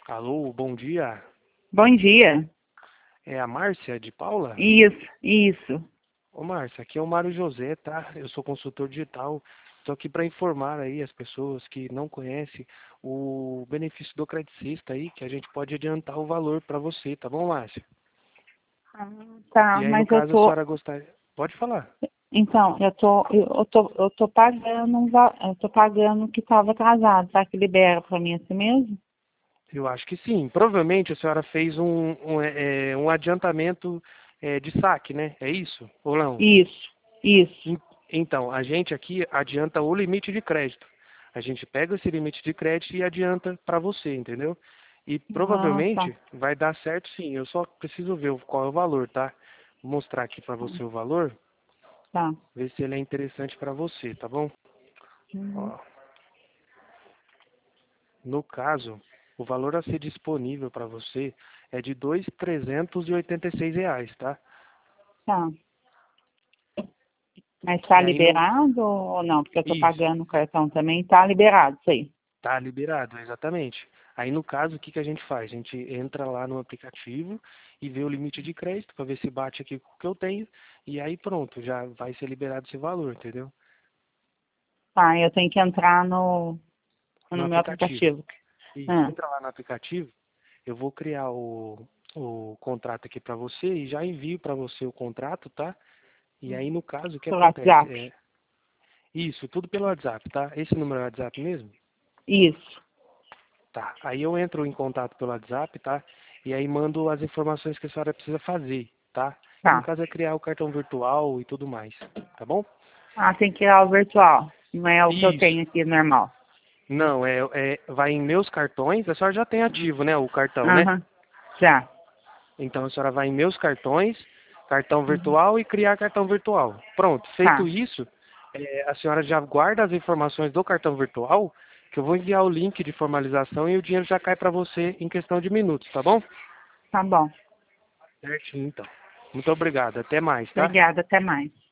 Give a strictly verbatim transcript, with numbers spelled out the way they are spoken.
Alô, bom dia. Bom dia. É a Márcia de Paula? Isso, isso. Ô Márcia, aqui é o Mário José, tá? Eu sou consultor digital. Estou aqui para informar aí as pessoas que não conhecem o benefício do Credicista aí, que a gente pode adiantar o valor para você, tá bom, Márcia? Ah, tá, E aí, no mas eu caso, a tô. senhora gostaria... Pode falar. Então, eu tô, eu tô, eu tô pagando, um va- eu tô pagando o que estava atrasado. Será que libera para mim assim mesmo? Eu acho que sim. Provavelmente a senhora fez um, um, é, é, um adiantamento é, de saque, né? É isso? Ou não? Isso, isso. En- Então, a gente aqui adianta o limite de crédito. A gente pega esse limite de crédito e adianta para você, entendeu? E Ah, tá, provavelmente vai dar certo sim. Eu só preciso ver o- qual é o valor, tá? Vou mostrar aqui para você o valor, tá. ver se ele é interessante para você, tá bom? Uhum. Ó, no caso, o valor a ser disponível para você é de dois mil trezentos e oitenta e seis reais, tá? Tá. Mas tá E aí no liberado ou não? Porque eu tô isso. pagando o cartão também. Tá liberado, isso aí. Tá liberado, exatamente. Aí no caso, o que que a gente faz? A gente entra lá no aplicativo e vê o limite de crédito para ver se bate aqui com o que eu tenho e aí pronto, já vai ser liberado esse valor, entendeu? Tá, eu tenho que entrar no, No no meu aplicativo. aplicativo. Isso, Ah, entra lá no aplicativo, eu vou criar o, o contrato aqui para você e já envio para você o contrato, tá? E aí no caso, o que pelo acontece? WhatsApp. É isso, tudo pelo WhatsApp, tá? Esse número é o WhatsApp mesmo? Isso. Tá. Aí eu entro em contato pelo WhatsApp, tá? E aí mando as informações que a senhora precisa fazer, tá? Que no Tá. caso é criar o cartão virtual e tudo mais, tá bom? Ah, tem que ir ao virtual. Não é o que eu Isso. tenho aqui normal. Não, é, é vai em meus cartões, a senhora já tem ativo, né, o cartão, né? Aham. Já. Então a senhora vai em meus cartões, cartão Uhum. virtual e criar cartão virtual. Pronto, feito Tá. isso, é, a senhora já guarda as informações do cartão virtual, que eu vou enviar o link de formalização e o dinheiro já cai para você em questão de minutos, tá bom? Tá bom. Certinho, então. Muito obrigado. Até mais, tá? Obrigada. Até mais.